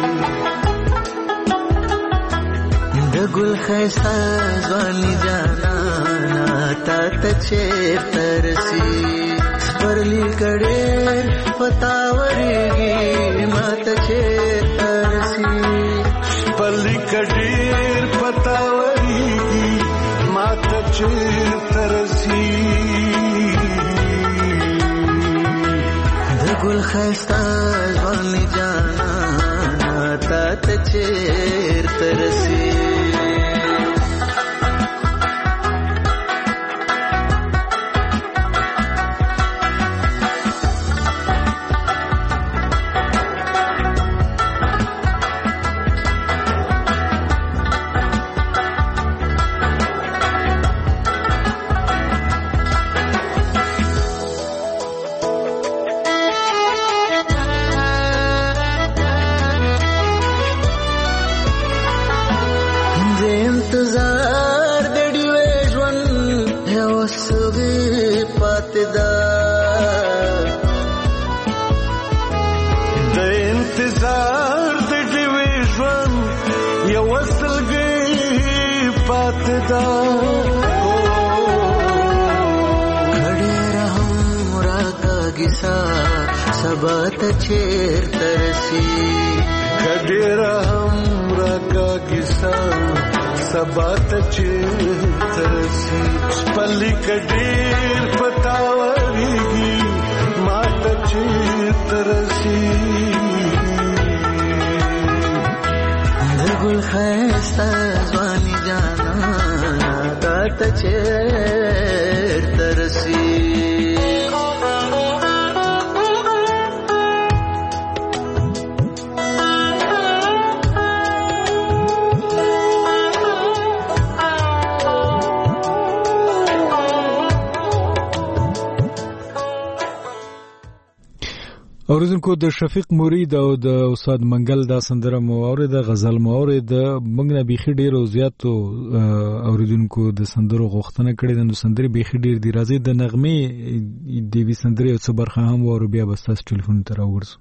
د ګل خستا ځواني جانا تا ته چې ترسي پرلی کړه پتاورېږي ما ته چې ترسي پرلی کډیر پتاورېږي ما ته چې ترسي د ګل خستا ځواني جانا تا ته چې ترسي سبات چیر ترسی کډیر هم راکا کیسا سبات چیر ترسی پلی کډیر پتاورېږي ما ته چې ترسی د ګل خسته ځواني جانا تا ته چیرته رسي اوریدونکو د شفیق مرید او د استاد منګل دا سندره مو اورید غزل مو اورید موږ نه بيخي ډیر او زیات اوریدونکو د سندرو غوښتنه کړې د سندري بيخي ډیر دی راځي د نغمه د وی سندري او څه برخه هم ور بیا بس تاسو ټلیفون ته راورسو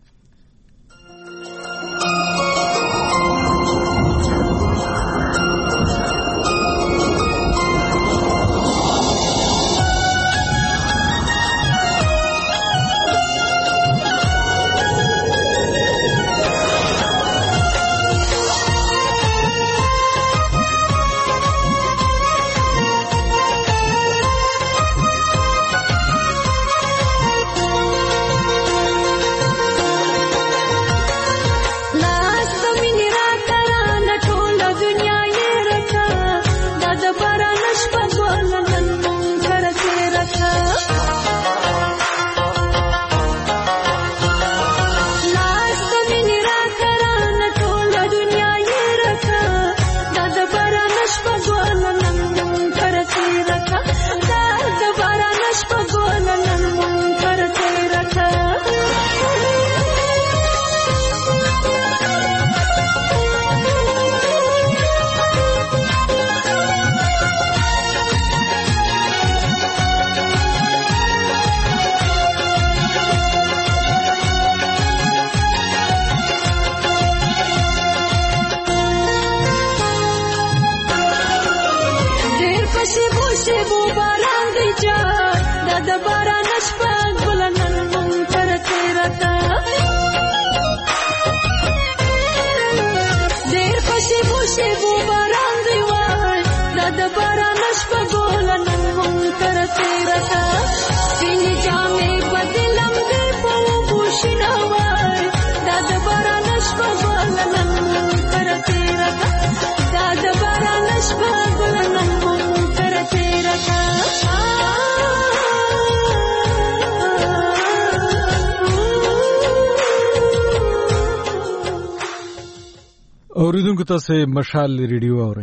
اوریدونکو تاسو مشال ریډیو اورئ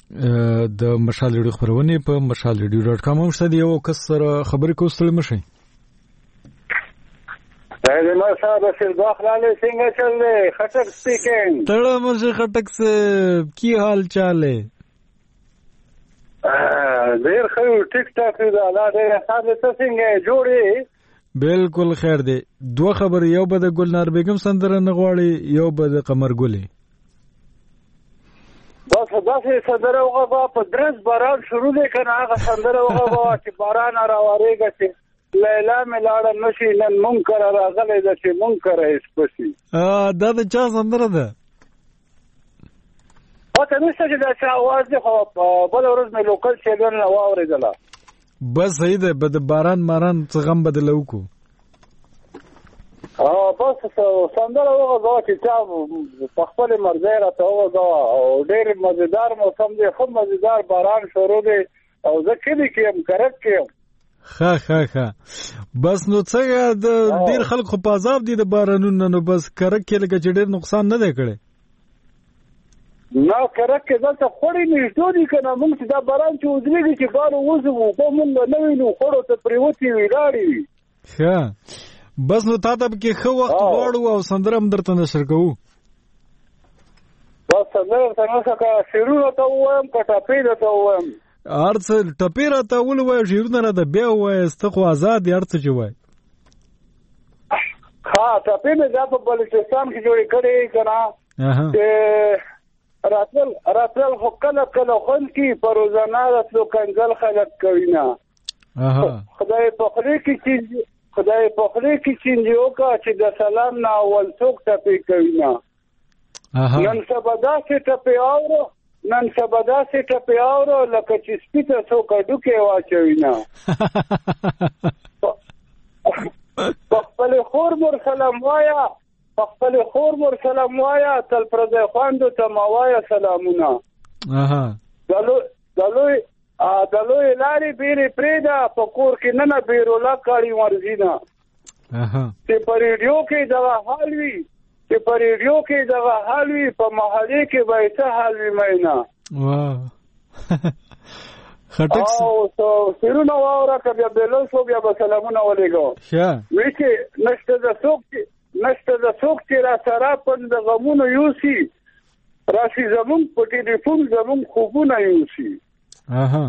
د مشال ریډیو خبرونه په مشال ریډیو ډاټ کام هم شته دی او کس سره خبرې کوستل مشي دا ما صاحب سلباخ لاله څنګه چلې خټک سپیکینګ تړه مشه خټک سے کی حال چال ہے ډیر خو ټیک ټاک دا لا ډیر حساب ته څنګه جوړي بالکل خیر دی دوه خبر یو به د ګلنار بیگم سندره نغواړي یو به د قمر ګلې بس داسې سندره وغه په درس باران شروع دی کنه هغه سندره وغه چې باران راوړيږي چې لیلا ملاړه نشي نن منکر راغله د چې منکر هیڅ پسی ا دا د چا سندره ده او ته نشته چې دا چا आवाज دی خو بل ورځ مې لوکل چینل نه واورېدله بس صحیح ده بد باران ماران څه غم بدلو کو اه بس سندره وغه چې چا په خپل مرزه راته وغه او ډېر مزیدار موسم دی خو مزیدار باران شروع دی او ځکه دې کېم کرک کېم ها ها ها بس نو څنګه د ډېر خلک خو په عذاب دي د بارانونو نو بس کرک کې لکه چې ډېر نقصان نه دی کړی نه کرک کې دلته خوړې نشته دي کنه موږ چې دا باران چې وځلېږي چې بار وځو په موږ نه وینو خوړو ته پریوتی ویلاړي ها بس نو تا ته کې خو وخت غواړو او سندره هم درته نشر کوو بس سندره څنګه کا شروع ته وایم کټه پیدا ته وایم ارڅ ټپیرا ته ول وای ژوندنه را د بیا وای استخو آزاد ارڅ جوای ها ټپینه دا په بلوچستان کې جوړې کړې کنا چې راتل راتل خو کله کله خون کې پروزانه راتلو کنځل خلک کوي نه خدای په خلی کې چې خدای په خلی کې چې یو کا چې د سلام نه اول څوک ټپی کوي نه نن سبا دا چې ټپی اورو نن سبا دا چې ټپی اورو لکه چې سپیته څوک ډوکې واچوي نه په خپل خور مر سلام وایا خپل خور مور سلام وایا تل پردې خواندو ته ما وایا سلامونه. اها دلو دلو دلو لاري بیرې پریدا په کور کې نه نه بیرولا کاړي ورزینا. اها چې پر ریډیو کې دا حال وی چې پر ریډیو کې دا حال وی په محلي کې به څه حال وی مینا. واه خټک او سو سيرونه واورا کبه بلو سو بیا به سلامونه ولېګو. ښه ویچه نشته د څوک نشته د څوک چې را سره پند غمونو یوسي راشي زمون په ټلیفون زمون خوبونه یوسي. اها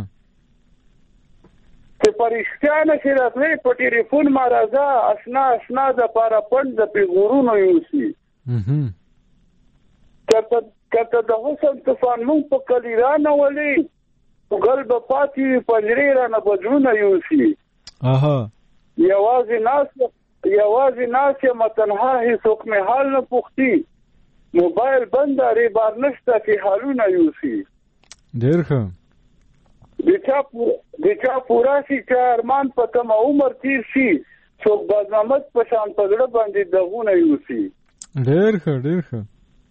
چې پرېښتانه چې راتلې په ټلیفون ما راځه آشنا آشنا د پاره پند د پیغورونو یوسي. اها کته کته د حسن طوفان مون په کلیرانه ولې قلب پاتې پنجرې را نه بجونه یوسي. اها یوازې ناس یوازې ناس متنها هیڅوک مې حال نه پوښتي موبایل بند ری بار نشته چې حالونه یوسي. ډېر ښه د چا د چا پورا شي چې ارمان په تم عمر تیر شي څوک بازمت په شان پزړه باندې دغونه یوسي. ډېر ښه ډېر ښه.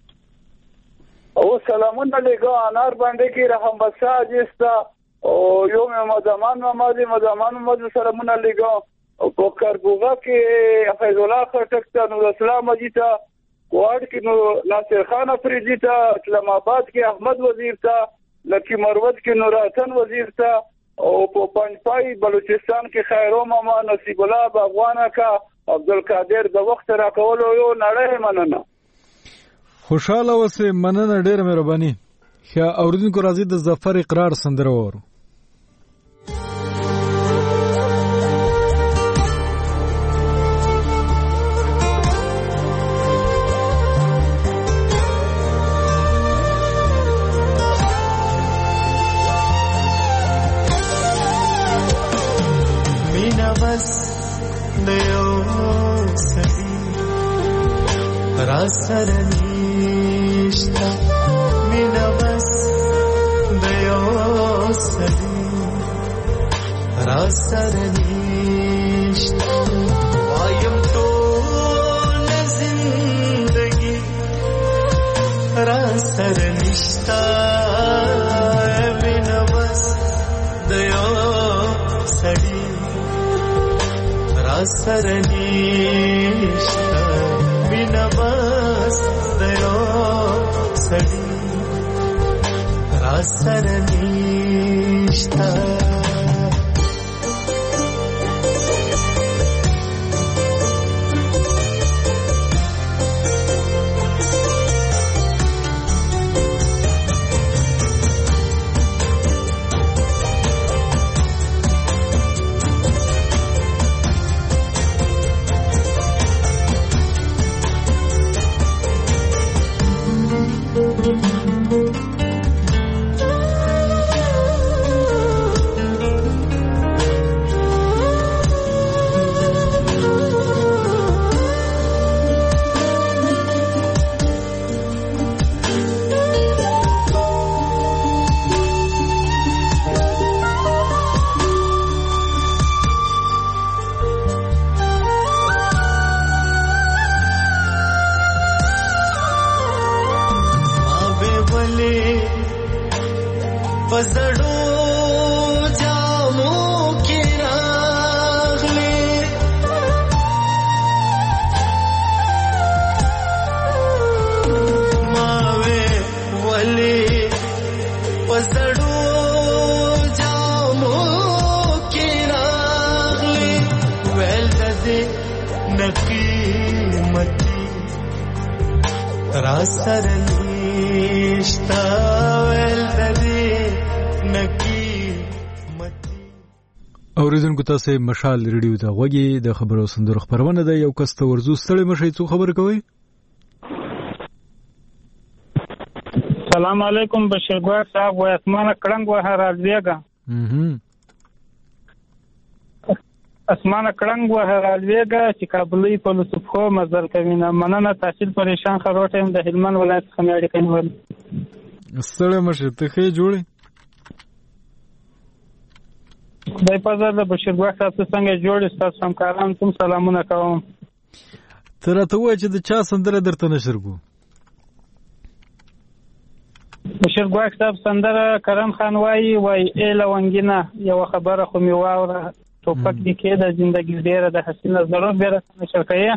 او سلامونه لګا انار باندې کې رحم بساج استا او یو مې مدمان محمد مدمان محمد سلامونه لګا او په کارګوغا کې فیض الله خټک ته نور اسلام اجیتا کوړ کې نو ناصر خان افریدی ته اسلام آباد کې احمد وزیر ته لکی مروت کې نور حسن وزیر ته او په پنځپای بلوچستان کې خیرو ماما نصیب الله باغوانه کا عبدالقادر د وخت راکولو یو نړۍ مننه. خوشاله اوسه مننه ډېر مهرباني. ښه اوریدونکو راځي د ظفر اقرار سندره وورو. مینا بس دیو سدی را سرنیشتا مینا بس دیو سدی را سرنیشتا وایم تو زندگی را سرنیشتا مینا بس دیو سدی را سرنیشتا مینا بس دیو سدی را سرنیشتا. اوریدونکو تاسو مشال ریډیو ته غوږی د خبرو سندرو خبرونه ده. یو کس ته ورزو ستړي مشي څو خبر کوي. سلام علیکم بشیر ګوار صاحب و اسمانه کړنګ و راځيګه. هم اسمانه کړنګ و راځيګه چې کابلې په لوسفخو مزل کوي نه مننه تحصیل پریشان خروټم د هلمند ولایت خمیاړي کینول. ستړي مشي ته خې جوړي دای په زړه د بشیر ګوار صاحب څنګه جوړ تاسو همکاران کوم سلامونه کوم. ته راته وایه چې د چا سندره درته نشر کو؟ بشیر ګواک صاحب سندره کرم خان وایي وایي ای لونګینه یوه خبره خو مې واوره ټوپک دې کېده زندګي ډېره د حسینه ضرور بیا راته نشر کوې.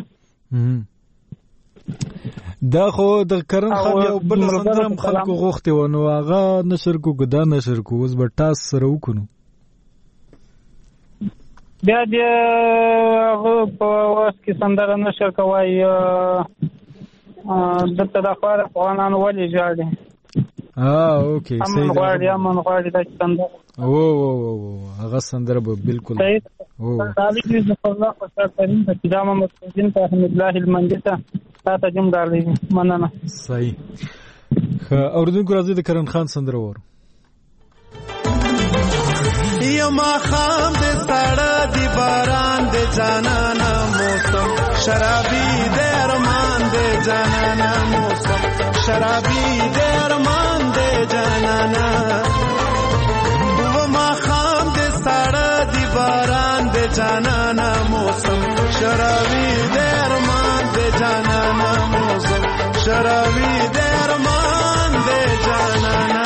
دا خو د کرم خان یو بل سندره هم خلکو غوښتې وه، نو هغه نشر کو که دا نشر کو؟ اوس به ټاس سره وکړو. بیا دې هغه په وس کې سندره نشر کوای دلته د خواره افغانان ولې ژاړي؟ اه اوکې امن غواړي امن غواړي دا سندره او او او هغه سندره به بالکل او تعالی دې په الله او کریم په کلام مسعودین ته احمد الله المنجته تاسو جمع دارلی مننه. صحیح. اوردونکو راځي د کرم خان سندره وره. یما خام دې ساړه دی باران دې جانانا موسم شرابي دې ارمان دې جانانا موسم شرابي دې ارمان دې جانانا وما خام دې ساړه دی باران دې جانانا موسم شرابي دې ارمان دې جانانا موسم شرابي دې ارمان دې جانانا.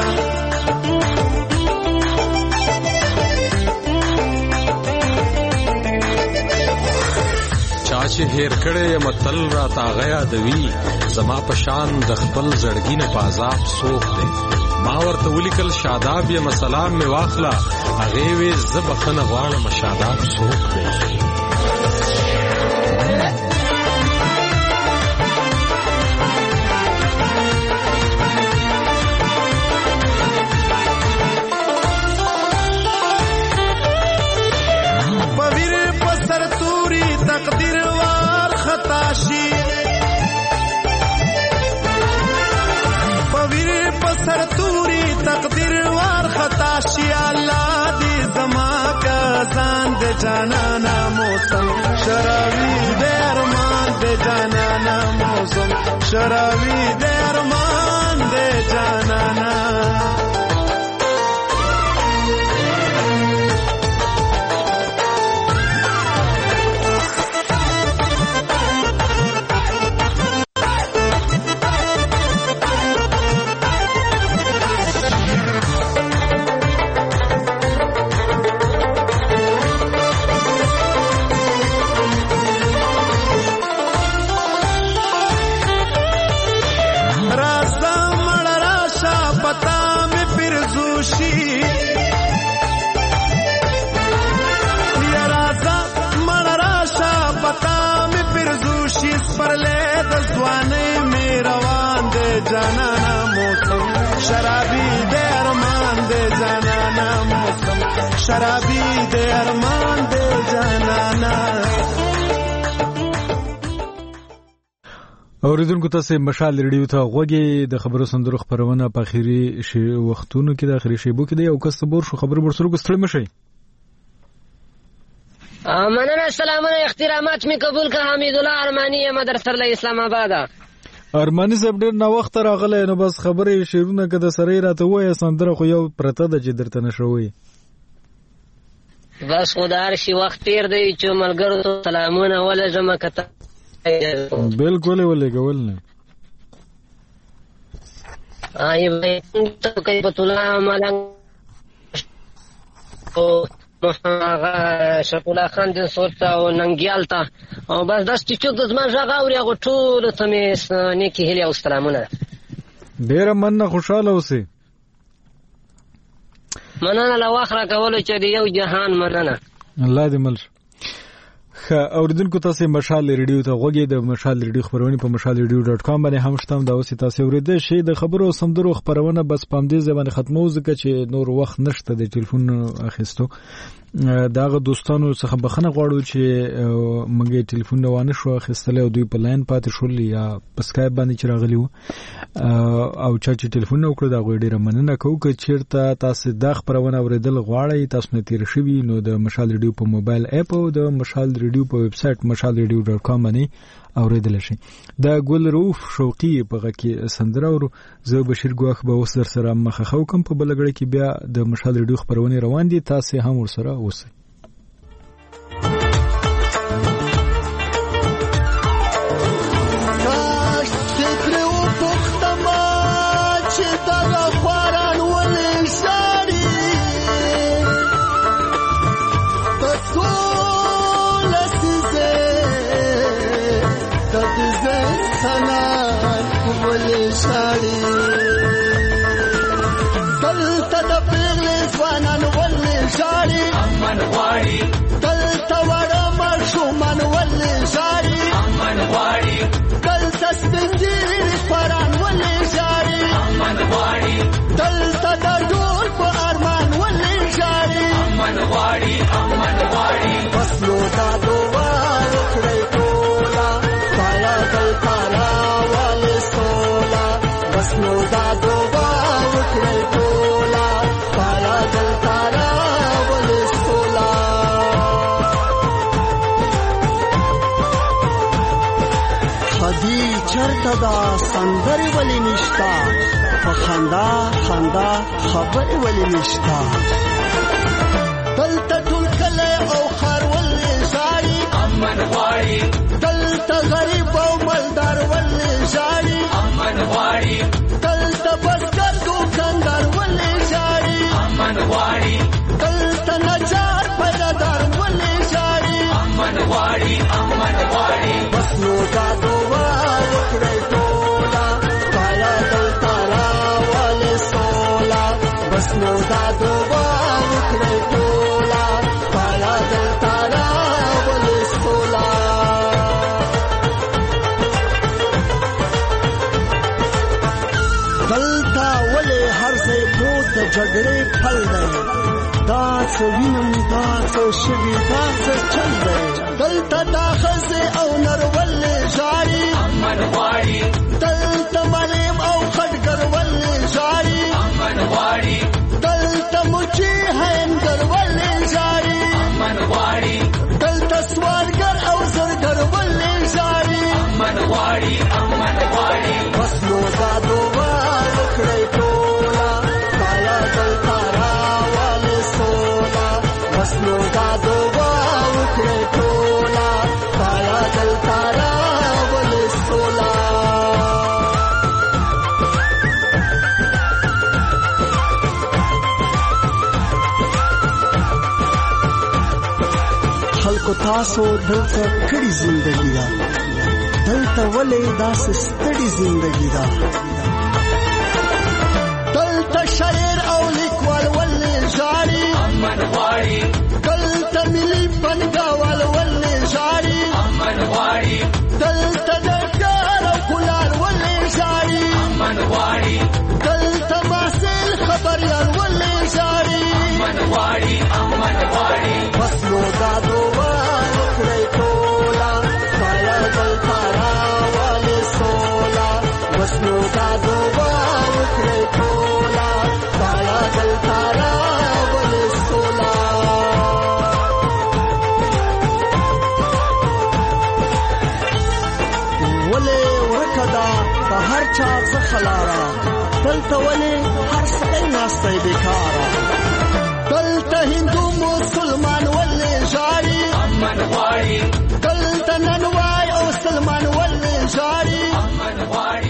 چې هیر کړي متل را تا غیا دوی زما پشان د خپل زړګي نه پازاب سوخ دی ما ورته ولیکل شاداب یم سلام می واخلا هغه وی زبخنه غواړم شاداب سوخ دی. جانانا موسم شراوی دے ارمان دے جانانا موسم شراوی دے ارمان دے جانانا. جانانا موسم شرابی دے ارمان دے جانانا موسم شرابی دے ارمان دے جانانا. اوریدونکو تاسو مشال ریډیو ته غوږی د خبرو سندرو خبرونه په اخیری شی وختونو کې د اخیری شیبو کې دی او کسبور شو خبر برسرو ګستړی مشي. مننه سلامونه احترامات می قبول کړه حمید الله ارمانی مدرسه اسلام آباد. ارمانی صاحب ډیر نو وخت راغلی نو بس خبرې شیرونه کده سره راته وایي سندره خو یو پرته د چې درته نشوي بس خدای شي وخت تیر دی چې ملګرو ته سلامونه ولجمه کته بالکل ولګول نه آی به ته کوي په تولا مالنګ او محمد شکولا خان د صوت او ننګیال ته او بس داس چې څوک د زما ژغ اوري هغه ټول ته مې نیکی هلي او سلامونه. ډیر مننه خوشاله اوسې. مننه لا واخره کولو چې یو جهان مننه الله دې مل. خ اوریدونکو تاسو مشال ریډیو ته غوږی د مشال ریډیو خبرونه په مشال ریډیو ډاټ کام باندې هم شتم دا اوسې تاسو ورته شي د خبرو سندرو خبرونه بس پام دې ځبانه ختمو ځکه چې نور وخت نشته د ټلیفون اخیستو داغه دوستانو څخه بخنه غواړو چې مونږه ټلیفون نه وانه شو اخیستل او دوی په لاین پاتې شول یا په سکایپ باندې چراغلی وو او چې ټلیفون نو کړو دا غوډه ډیره مننه کوم چې چیرته تاسو د خبرونه اوریدل غواړئ تاسو نه تیر شوی نو د مشال ریډیو په موبایل اپ او د مشال ریډیو په ویب سټ مشال ریډیو ډاټ کام باندې اوریدل شي. دا ګل روف شوقي په کې سندره ورو زه بشیر ګواخ به وسر سره مخه خو کوم په بلګړی کې بیا د مشال ریډیو خبرونه روان دي تاسو هم ورسره اوسئ. دغه خواران ولې ژاړي د ټول لسیزې د دې انسانان ولې ژاړي دلته د پیغلې ځوانان ولې ژاړي امن غواړي دلته وړه ماشومان ولې ژاړي امن غواړي دلته سپین ږیري خوران ولې ژاړي امن غواړي دلته د ډول په ارمان ولې ژاړي امن غواړي امن غواړي بس نو دا دعا وکړئ ټوله پایا دلته راولې سوله بس نو دا دعا وکړئ ټوله پایا دلته راولې سوله خدي چرته دا سندرې ولې نشتا په خندا خندا خبرې ولې نشتا دلته ټول کلی او ښار ولې ژاړي امن غواړي دلته غریب او مالدار ولې ژاړي امن غواړي دلته بزګر دوکاندار ولې ژاړي امن غواړي دلته نجار پیدادار ولې ژاړي امن غواړي امن غواړي بس نو دا دعا وکړئ ټوله پایا دلته راولې سوله بس نو دا دعا وکړئ ټوله پایا دلته راولې سوله دلته ولې هر ځای پروت د جګړې پل دی دا څه وینم دا څه شګې دا څه چل دی دلته دا ښځې او نر ولې ژاړي امن غواړي دلته معلم او خټګر ولې ژاړي امن غواړي دلته مچي هینګر ولې ژاړي امن غواړي دلته سوالګر او زرګر ولې ژاړي امن غواړي امن غواړي بس نو دا دعا وکړئ ټوله پایا دلته راولې سوله بس نو دا دعا وکړئ ټوله پایا دلته راولې سوله خلکو تاسو دلته کړي زندگی دا دلته ولې داسې ستړي زندگی دا دلته شاعر او لیکوال ولې ژاړي امن غواړي دلته ملي فنګاوال ولې ژاړي امن غواړي دلته ډاکټر او کولار ولې ژاړي امن غواړي دلته محصل خبریال ولې ژاړي امن غواړي امن غواړي بس نو دا دعا وکړئ ټوله پایا دلته راولې سوله بس نو دا دعا وکړئ ټوله پایا دلته راولې سوله ولې ورکه ده په هر چا څخه لاره دلته ولې هر سړی ناستی بېکاره دلته هندو مسلمان ولې ژاړي امن غواړي دلته ننوای او سلمان ولې ژاړي امن غواړي